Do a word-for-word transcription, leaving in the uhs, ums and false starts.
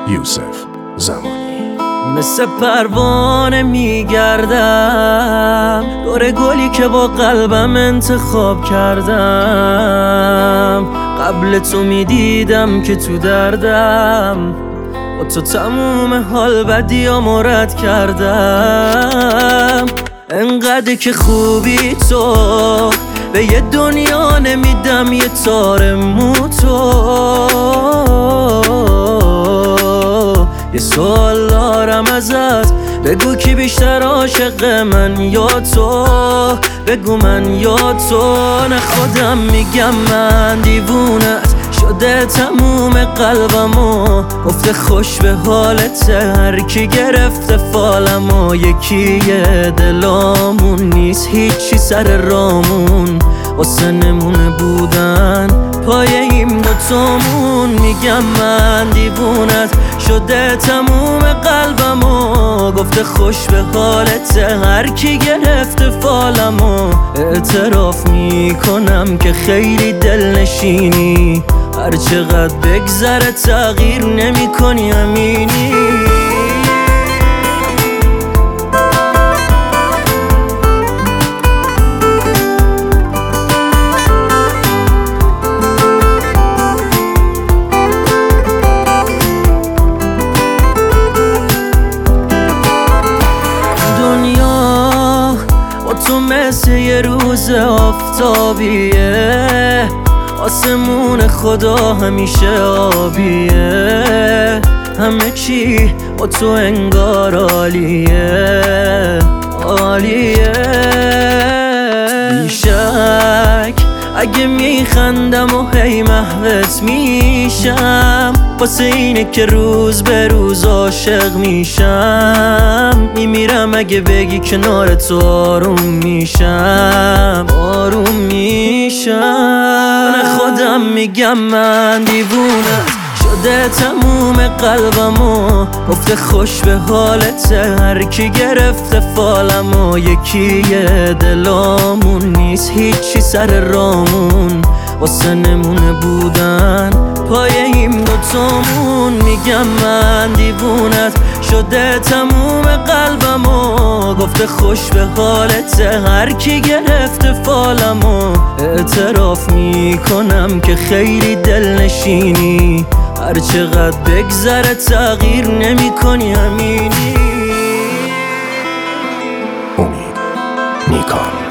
یوسف زمانی. مثل پروانه میگردم دور گلی که با قلبم انتخاب کردم. قبل تو میدیدم که تو دردم، با تو تموم حال بدیامو رد کردم. انقدر که خوبی تو، به یه دنیا نمیدم یه تار مو تو. یه سوال دارم ازت، بگو کی بیشتر عاشق من یا تو؟ بگو من یا تو؟ نه خودم میگم من دیوونت شده تموم قلبمو. گفته خوش به حالت هر کی گرفته فالمو. یکی دلامون نیست هیچی سر رامون، واسه نمونه بودن پای این دوتامون. میگم من دیوونت شده تموم قلبمو. گفته خوش به حالت هر کی گرفته فالمو. اعتراف میکنم که خیلی دلنشینی، هر چقدر بگذره تغییر نمی کنی امینی. دنیا با تو مثل یه روز آفتابیه، آسمون خدا همیشه آبیه. همه چی با تو انگار عالیه عالیه. بیشک اگه میخندم و هی محوت میشم، واسه اینه که روز به روز عاشق میشم. میمیرم اگه بگی کنار تو آروم میشم آروم میشم. نه خودم میگم من دیوونت شده تموم قلبمو. گفته خوش به حالت هر کی گرفته فالمو. یکی دلامون نیست هیچی سر رامون، واسه نمونه بودن پای این دوتامون. میگم من دیوونت شده تموم قلبمو. گفته خوش به حالت هر کی گرفته فالمو. اعتراف میکنم که خیلی دلنشینی، هر چقدر بگذره تغییر نمی کنی امینی. امید نیکان.